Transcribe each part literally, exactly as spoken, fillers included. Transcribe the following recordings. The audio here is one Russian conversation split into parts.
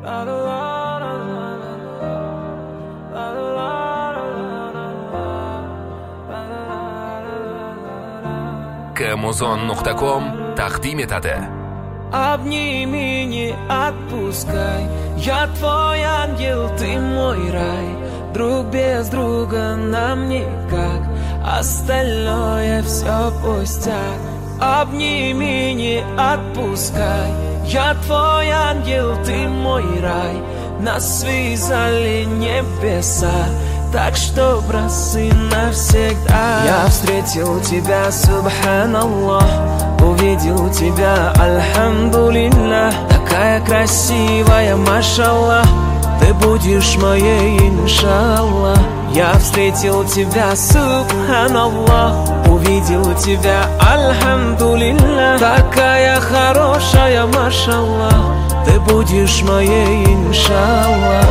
Kmuzon nuqta com taqdim etadi. Обними, не отпускай. Я твой ангел, ты мой рай. Друг без друга нам никак. Остальное все пустяк. Обними, не отпускай. Я твой ангел, ты мой рай. Нас связали небеса, так что бросы навсегда. Я встретил тебя, субханаллах. Увидел тебя, альхамдулиллах. Такая красивая, машаллах. Ты будешь моей, иншаллах. Я встретил тебя, субханаллах. Увидел тебя, альхамдулиллах. Такая хорошая, машаллах. Ты будешь моей, иншаллах.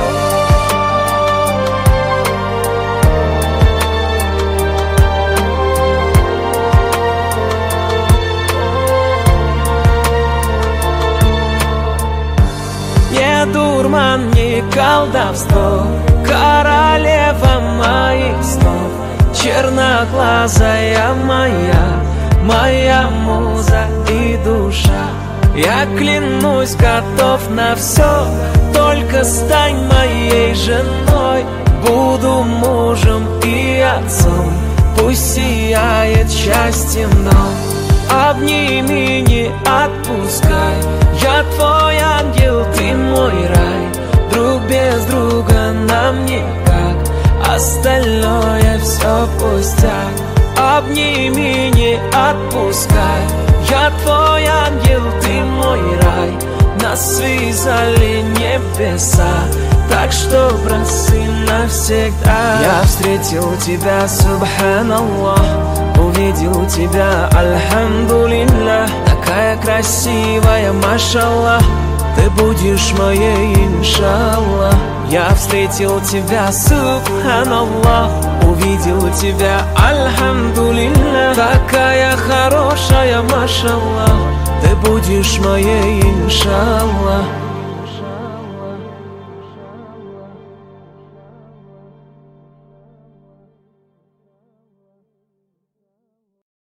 Дурман, не колдовство, королева моих снов, черноглазая моя, моя муза и душа. Я клянусь, готов на все, только стань моей женой. Буду мужем и отцом, пусть сияет счастье мной. Обними, не отпускай. Я твой ангел, ты мой рай. Друг без друга нам никак. Остальное все пустяк. Обними, не отпускай. Я твой ангел, ты мой рай. Нас связали небеса, так что бросы навсегда. Я встретил тебя, субханаллах. Увидел тебя, альхамдулиллах. Такая красивая, машаллах. Ты будешь моей, иншаллах. Я встретил тебя, субханаллах. Увидел тебя, альхамдулиллах. Такая хорошая, машаллах. Ты будешь моей, иншаллах.